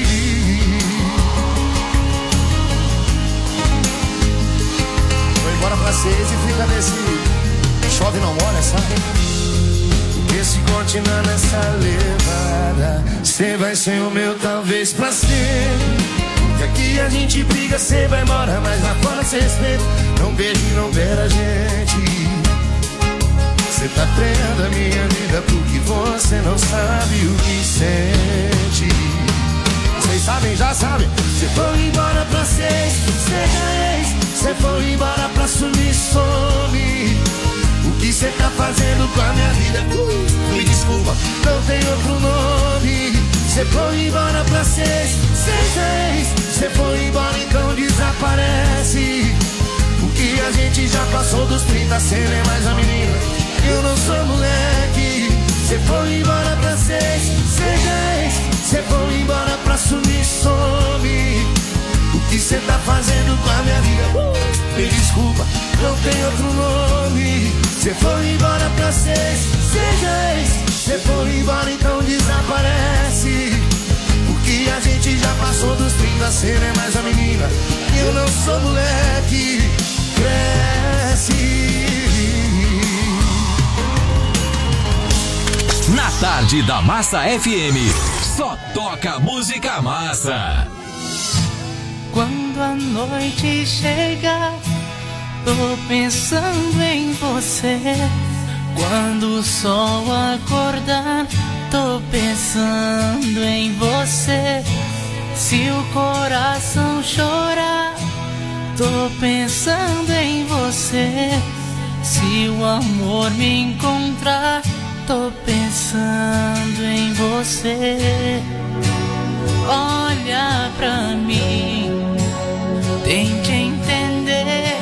Foi embora pra seis e fica nesse chove não molha, sabe? Porque se continuar nessa levada, cê vai ser o meu talvez pra sempre. Porque aqui a gente briga, cê vai embora, mas lá fora cê respeita. Não beijo e não beira a gente. Cê tá treinando a minha vida porque você não sabe o que sente. Vocês sabem, já sabem. Cê foi embora pra seis, seja ex. Cê foi embora pra sumir, some. O que cê tá fazendo com a minha vida? Uh, me desculpa, não tem outro nome. Cê foi embora pra seis, seja ex. Cê foi embora, então desaparece. Porque a gente já passou dos trinta, cê não é mais a menina. Eu não sou moleque. Cê foi embora pra seis, seja ex. Cê foi embora pra sumir, some. O que cê tá fazendo com a minha vida? Uh, me desculpa, não tem outro nome. Cê foi embora pra seis, seja ex. Cê foi embora, então desaparece. Porque a gente já passou dos trinta, cê não é mais a menina. Eu não sou moleque. Cresce. Na tarde da Massa F M, só toca música massa. Quando a noite chega, tô pensando em você. Quando o sol acordar, tô pensando em você. Se o coração chorar, tô pensando em você. Se o amor me encontrar, tô pensando em você. Olha pra mim, tente entender.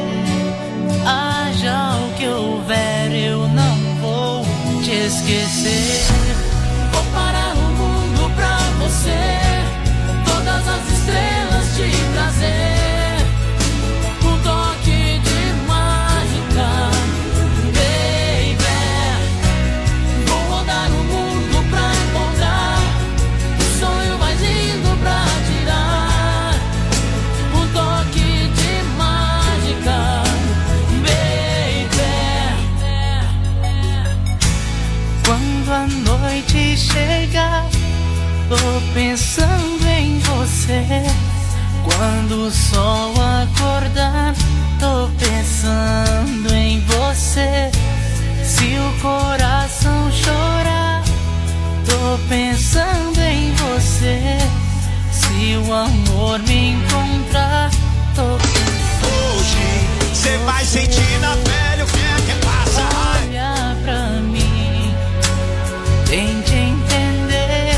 Haja o que houver, eu não vou te esquecer. Vou parar o mundo pra você, todas as estrelas te trazer. Um toque de mágica, baby. Tô pensando em você. Quando o sol acordar, tô pensando em você. Se o coração chorar, tô pensando em você. Se o amor me encontrar, tô pensando. Hoje cê vai sentir na pele o que é que passa. Olha pra mim, tente entender.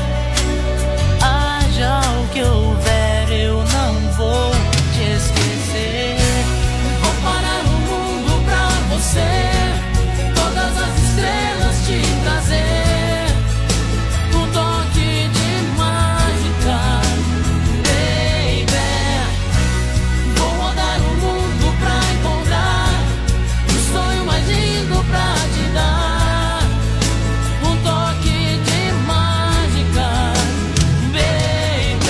Haja o que houver, eu não vou te esquecer. Vou parar o mundo pra você. Todas as estrelas te trazer. Um toque de mágica, baby. Vou rodar o mundo pra encontrar o sonho mais lindo pra te dar. Um toque de mágica, baby.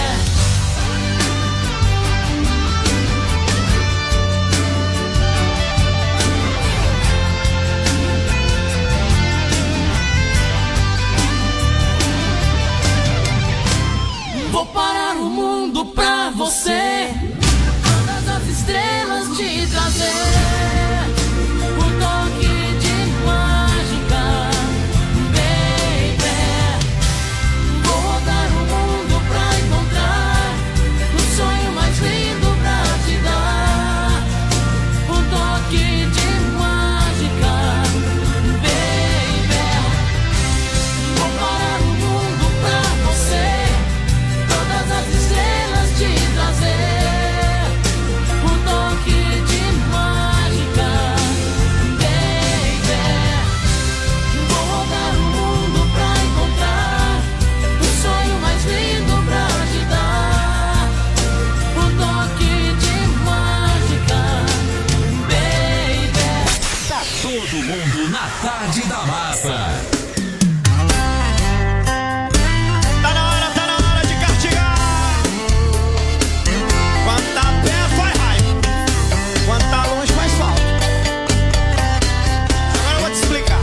Vou parar o mundo pra você. Todas as estrelas te trazer. Um toque de mágica, baby. Vou rodar o mundo pra encontrar o sonho mais lindo pra te dar. Um toque de mágica, baby. Vou parar o mundo pra você. Todas as estrelas te trazer. Um toque de mágica, baby. Vou rodar o mundo pra encontrar o sonho mais lindo pra te dar. Um toque de mágica, baby. Tá todo mundo na Tarde da Massa. Tá na hora, tá na hora de castigar. Quando tá perto faz raiva, quando tá longe faz falta. Agora eu vou te explicar.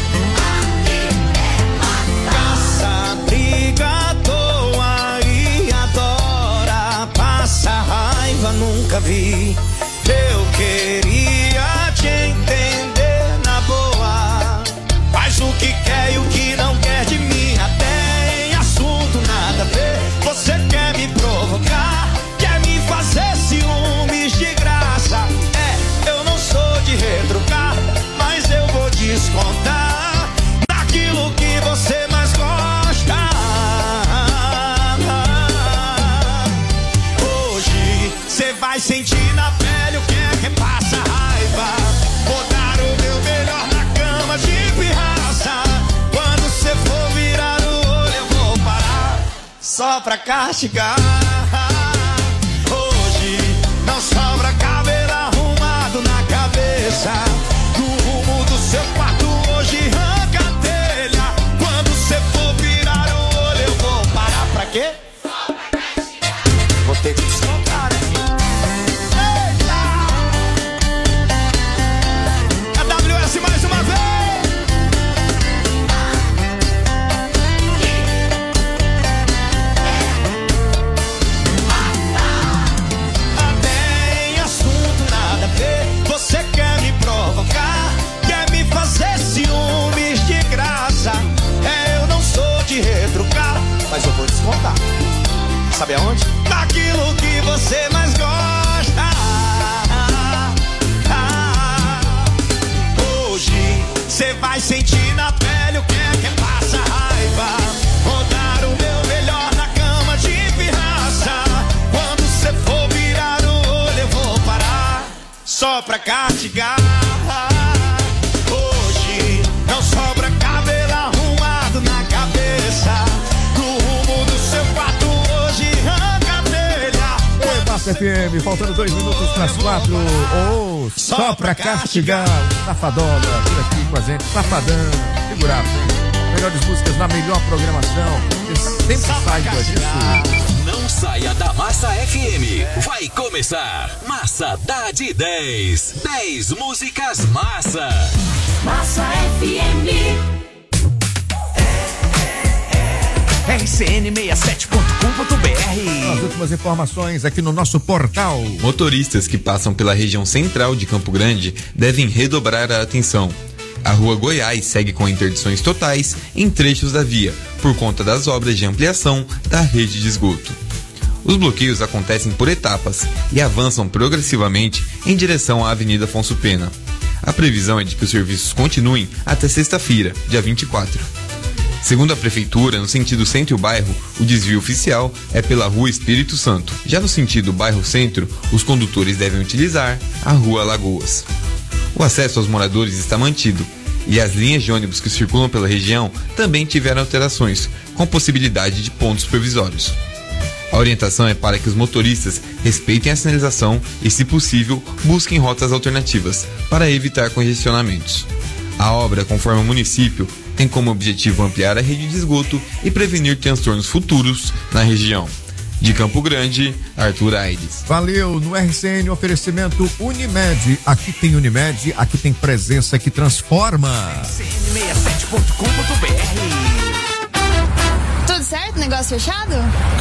Caça, briga à toa e adora. Passa raiva, nunca vi. Eu queria te entender na boa. Faz o que quer e o que não quer de mim. Até em assunto nada a ver. Você quer me provocar, quer me fazer ciúmes de graça. É, eu não sou de retrucar, mas eu vou descontar daquilo que você mais gosta. Hoje cê vai sentir na pele o que é que passa raiva. Vou dar o meu melhor na cama de pirraça. Quando cê for virar o olho eu vou parar só pra castigar. Hoje não sobra cabelo arrumado na cabeça. No rumo do seu quarto hoje arranca a telha. Quando cê for virar o olho eu vou parar pra quê? Vou ter que descontar, né? Eita! A W S mais uma vez! Tem assunto nada a ver. Você quer me provocar, quer me fazer ciúmes de graça. É, eu não sou de retrucar, mas eu vou descontar. Sabe aonde? Daquilo que você mais gosta. Hoje cê vai sentir na pele o que é que passa raiva. Vou dar o meu melhor na cama de pirraça. Quando cê for virar o olho eu vou parar só pra castigar. Hoje não sobra cabelo arrumado na cabeça. No rumo do seu quarto hoje arranca a telha. Oi, Massa F M, faltando dois minutos para as quatro. Oh, só pra castigar o Safadola por aqui com a gente. Safadão, segurado, hein? Melhores músicas na melhor programação. Você sempre saiba disso. Não saia da Massa F M. Vai começar Massa dá de dez. dez músicas massa. Massa F M. É r c n seis sete ponto com ponto b r. As últimas informações aqui no nosso portal. Motoristas que passam pela região central de Campo Grande devem redobrar a atenção. A Rua Goiás segue com interdições totais em trechos da via, por conta das obras de ampliação da rede de esgoto. Os bloqueios acontecem por etapas e avançam progressivamente em direção à Avenida Afonso Pena. A previsão é de que os serviços continuem até sexta-feira, dia vinte e quatro. Segundo a Prefeitura, no sentido centro-bairro, o desvio oficial é pela Rua Espírito Santo. Já no sentido bairro-centro, os condutores devem utilizar a Rua Lagoas. O acesso aos moradores está mantido e as linhas de ônibus que circulam pela região também tiveram alterações, com possibilidade de pontos provisórios. A orientação é para que os motoristas respeitem a sinalização e, se possível, busquem rotas alternativas para evitar congestionamentos. A obra, conforme o município, tem como objetivo ampliar a rede de esgoto e prevenir transtornos futuros na região. De Campo Grande, Arthur Aires. Valeu, no R C N, oferecimento Unimed. Aqui tem Unimed, aqui tem presença que transforma. r c n seis sete ponto com ponto b r. Tudo certo? Negócio fechado?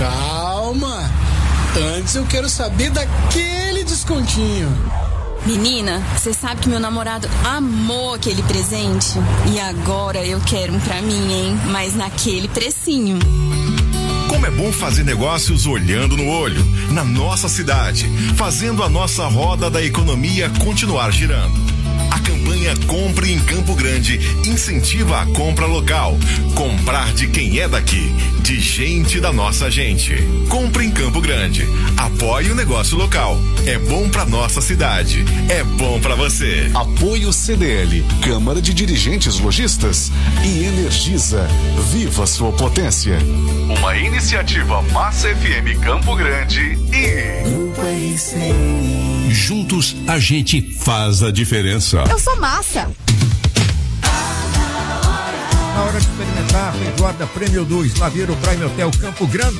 Calma! Antes eu quero saber daquele descontinho. Menina, você sabe que meu namorado amou aquele presente? E agora eu quero um pra mim, hein? Mas naquele precinho. Como é bom fazer negócios olhando no olho, na nossa cidade, fazendo a nossa roda da economia continuar girando. A campanha Compre em Campo Grande incentiva a compra local. Comprar de quem é daqui, de gente da nossa gente. Compre em Campo Grande. Apoie o negócio local. É bom pra nossa cidade. É bom pra você. Apoio C D L, Câmara de Dirigentes Lojistas e Energisa. Viva sua potência. Uma iniciativa Massa F M Campo Grande e Grupo R C N. Juntos a gente faz a diferença. Eu sou Massa. Na hora de experimentar, feijoada Prêmio do Slaviero Prime Hotel Campo Grande.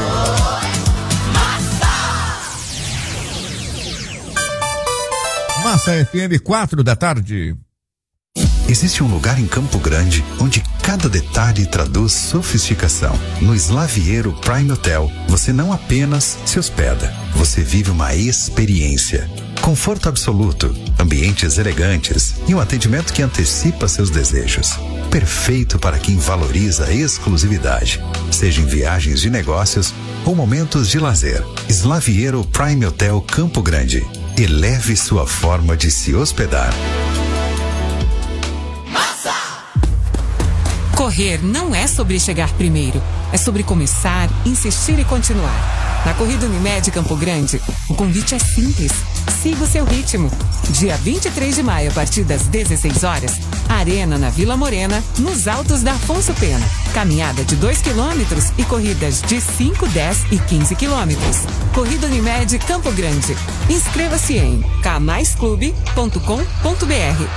Massa F M, quatro da tarde. Existe um lugar em Campo Grande onde cada detalhe traduz sofisticação. No Slaviero Prime Hotel, você não apenas se hospeda, você vive uma experiência. Conforto absoluto, ambientes elegantes e um atendimento que antecipa seus desejos. Perfeito para quem valoriza a exclusividade, seja em viagens de negócios ou momentos de lazer. Slaviero Prime Hotel Campo Grande. Eleve sua forma de se hospedar. Correr não é sobre chegar primeiro, é sobre começar, insistir e continuar. Na Corrida Unimed Campo Grande, o convite é simples. Siga o seu ritmo. Dia vinte e três de maio, a partir das dezesseis horas, Arena na Vila Morena, nos Altos da Afonso Pena. Caminhada de dois quilômetros e corridas de cinco, dez e quinze quilômetros. Corrida Unimed Campo Grande. Inscreva-se em k mais clube ponto com ponto b r.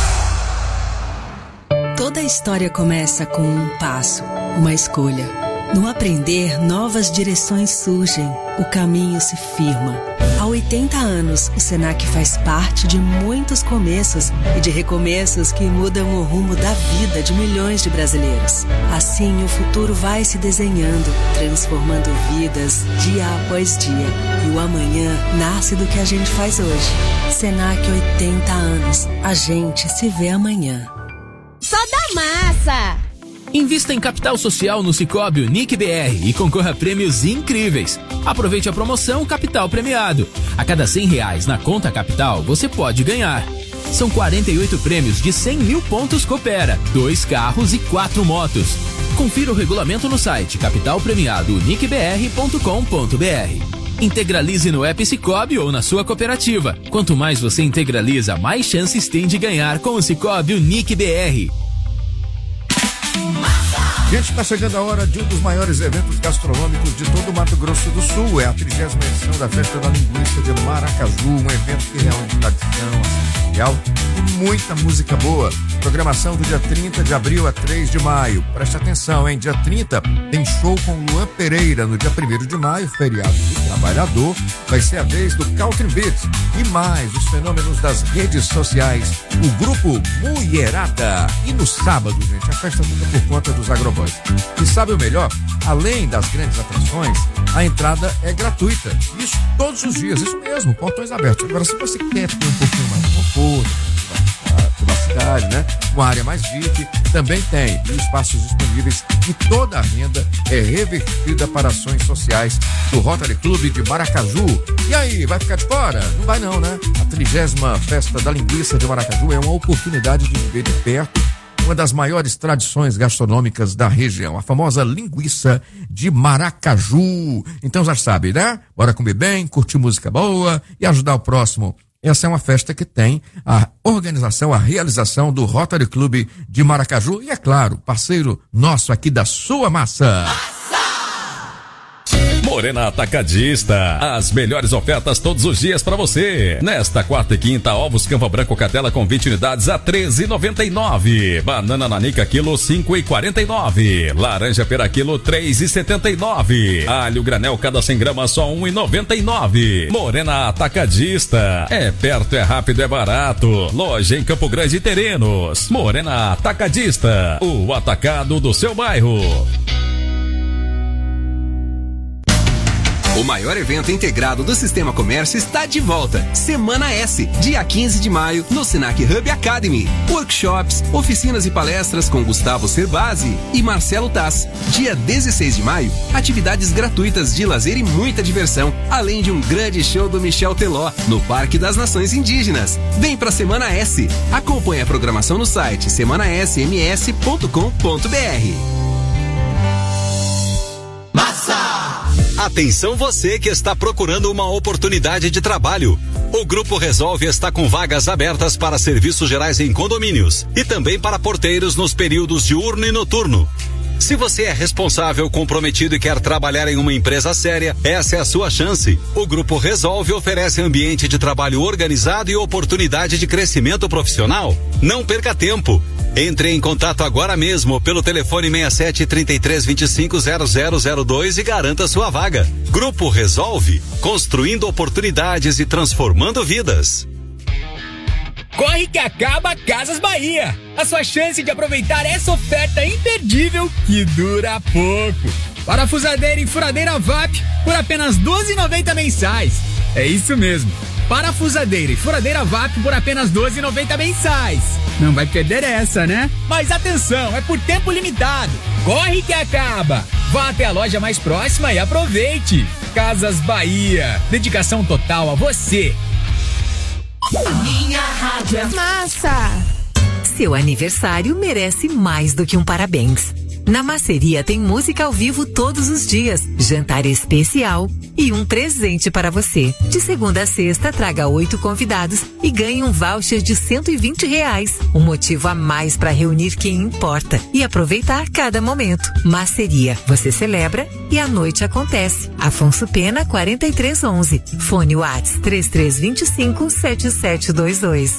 Toda história começa com um passo, uma escolha. No aprender, novas direções surgem, o caminho se firma. Há oitenta anos, o Senac faz parte de muitos começos e de recomeços que mudam o rumo da vida de milhões de brasileiros. Assim, o futuro vai se desenhando, transformando vidas dia após dia. E o amanhã nasce do que a gente faz hoje. Senac, oitenta anos. A gente se vê amanhã. Só da massa! Invista em capital social no Sicoob Unique B R e concorra a prêmios incríveis. Aproveite a promoção Capital Premiado. A cada cem reais na conta Capital, você pode ganhar. São quarenta e oito prêmios de cem mil pontos Coopera, dois carros e quatro motos. Confira o regulamento no site capital premiado unique b r ponto com ponto b r. Integralize no app Sicoob ou na sua cooperativa. Quanto mais você integraliza, mais chances tem de ganhar com o Sicoob Unique B R. Gente, está chegando a hora de um dos maiores eventos gastronômicos de todo o Mato Grosso do Sul. É a trigésima edição da Festa da Linguiça de Maracaju, um evento que reúne tradição, social e muita música boa. Programação do dia trinta de abril a três de maio. Preste atenção, hein? Dia trinta tem show com Luan Pereira. No dia primeiro de maio, feriado de trabalhador, vai ser a vez do Country Beat e mais os fenômenos das redes sociais, o grupo Mulherada. E no sábado, gente, a festa fica por conta dos Agroboys. E sabe o melhor? Além das grandes atrações, a entrada é gratuita. Isso todos os dias, isso mesmo, portões abertos. Agora, se você quer ter um pouquinho mais de conforto, privacidade, né? Uma área mais V I P, também tem e espaços disponíveis e toda a renda é revertida para ações sociais do Rotary Clube de Maracaju. E aí, vai ficar de fora? Não vai não, né? A trigésima Festa da Linguiça de Maracaju é uma oportunidade de viver de perto uma das maiores tradições gastronômicas da região, a famosa linguiça de Maracaju. Então já sabe, né? Bora comer bem, curtir música boa e ajudar o próximo. Essa é uma festa que tem a organização, a realização do Rotary Clube de Maracaju e, é claro, parceiro nosso aqui da Sua Massa. Morena Atacadista, as melhores ofertas todos os dias para você. Nesta quarta e quinta, ovos Campo Branco Catela com vinte unidades a treze reais e noventa e nove. Banana nanica quilo cinco reais e quarenta e nove. Laranja pera quilo três reais e setenta e nove. Alho granel cada cem gramas só um real e noventa e nove. Morena Atacadista, é perto, é rápido, é barato. Loja em Campo Grande e Terrenos. Morena Atacadista, o atacado do seu bairro. O maior evento integrado do Sistema Comércio está de volta. Semana S, dia quinze de maio, no Senac Hub Academy. Workshops, oficinas e palestras com Gustavo Cerbasi e Marcelo Tass. Dia dezesseis de maio, atividades gratuitas de lazer e muita diversão, além de um grande show do Michel Teló, no Parque das Nações Indígenas. Vem pra Semana S. Acompanhe a programação no site semana s m s ponto com ponto b r. Atenção você que está procurando uma oportunidade de trabalho. O Grupo Resolve está com vagas abertas para serviços gerais em condomínios e também para porteiros nos períodos diurno e noturno. Se você é responsável, comprometido e quer trabalhar em uma empresa séria, essa é a sua chance. O Grupo Resolve oferece ambiente de trabalho organizado e oportunidade de crescimento profissional. Não perca tempo. Entre em contato agora mesmo pelo telefone seis sete, três três, dois cinco, zero zero zero dois e garanta sua vaga. Grupo Resolve, construindo oportunidades e transformando vidas. Corre que acaba Casas Bahia. A sua chance de aproveitar essa oferta imperdível que dura pouco. Parafusadeira e furadeira V A P por apenas doze reais e noventa centavos mensais. É isso mesmo. Parafusadeira e furadeira V A P por apenas doze reais e noventa centavos mensais. Não vai perder essa, né? Mas atenção, é por tempo limitado. Corre que acaba. Vá até a loja mais próxima e aproveite. Casas Bahia. Dedicação total a você. Minha rádio é massa. Seu aniversário merece mais do que um parabéns. Na Masseria tem música ao vivo todos os dias, jantar especial e um presente para você. De segunda a sexta, traga oito convidados e ganhe um voucher de cento e vinte reais. Um motivo a mais para reunir quem importa e aproveitar cada momento. Masseria, você celebra e a noite acontece. Afonso Pena, quarenta e três onze. Fone Whats três três dois cinco, sete sete dois dois.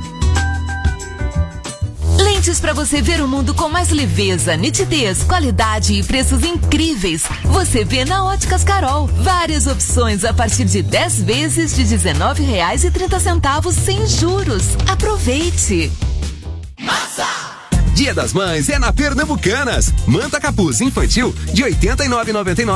Lentes para você ver o mundo com mais leveza, nitidez, qualidade e preços incríveis. Você vê na Óticas Carol. Várias opções a partir de dez vezes de dezenove reais e trinta centavos sem juros. Aproveite! Massa! Dia das Mães é na Pernambucanas. Manta capuz infantil de oitenta e nove reais e noventa e nove